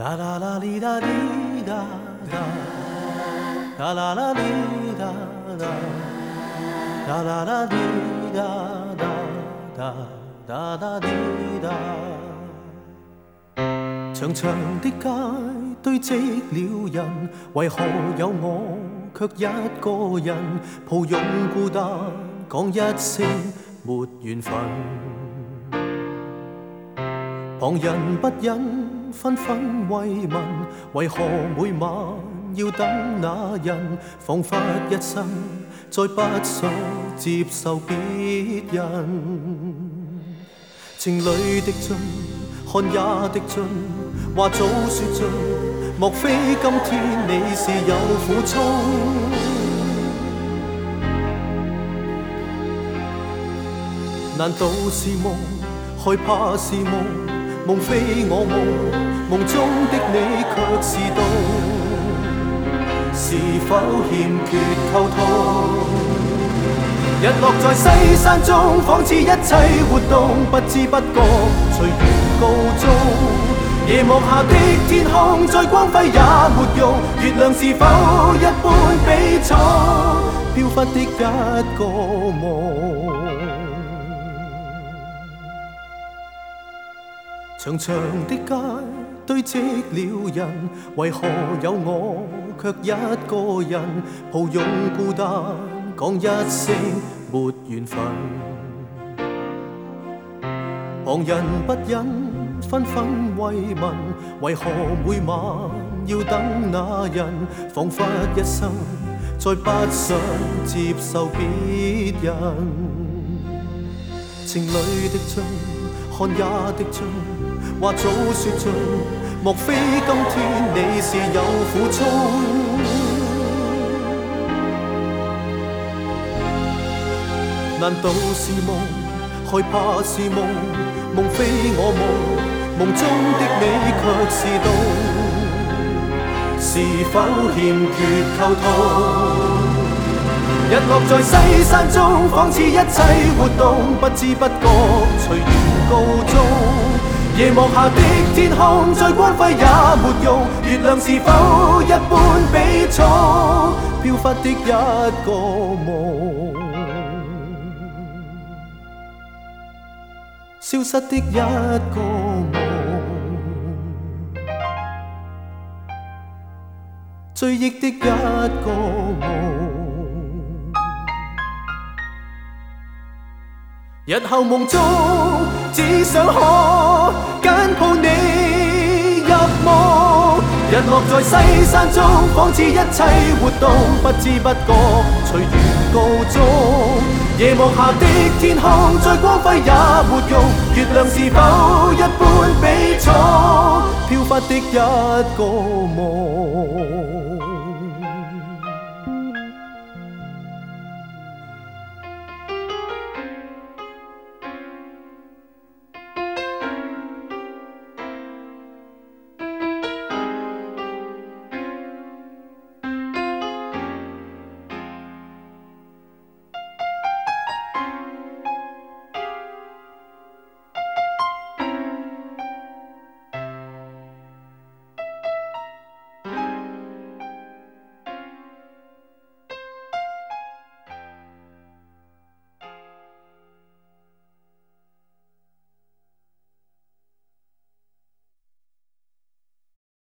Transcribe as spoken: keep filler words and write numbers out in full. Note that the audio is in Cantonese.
啦啦啦哩啦哩啦啦，啦啦啦哩啦啦，啦啦啦哩啦啦啦，啦啦哩啦。长长的街堆积了人，为何有我却一个人抱拥孤单，讲一声没缘分。旁人不忍纷纷慰问，为何每晚要等那人？仿佛一生再不想接受别人。情侣的尽，看也的尽，话早说尽，莫非今天你是有苦衷？难道是梦？害怕是梦？梦非我梦，梦中的你却是懂，是否欠缺沟通？日落在西山中，仿似一切活動不知不覺隨緣告終。夜幕下的天空再光輝也沒用，月亮是否一般比重？飄忽的一個夢。長長的街堆積了人，為何有我卻一個人抱擁孤單，講一聲沒緣分。旁人不忍紛紛慰問，為何每晚要等那人？彷彿一生再不想接受別人。情侶的盡，看也的盡，話早說盡，莫非今天你是有苦衷？難道是夢？害怕是夢？夢非我夢，夢中的你卻是懂，是否欠缺溝通？日落在西山中，仿似一切活動不知不覺隨緣告終。夜幕下的天空再光輝也沒用，月亮是否一般比重？飄忽的一個夢，消失的一個夢，追憶的一個夢。日後夢中只想可緊抱你入夢，日落在西山中，仿似一切活動不知不覺隨緣告終。夜幕下的天空再光輝也沒用，月亮是否一般比重？飄忽的一個夢。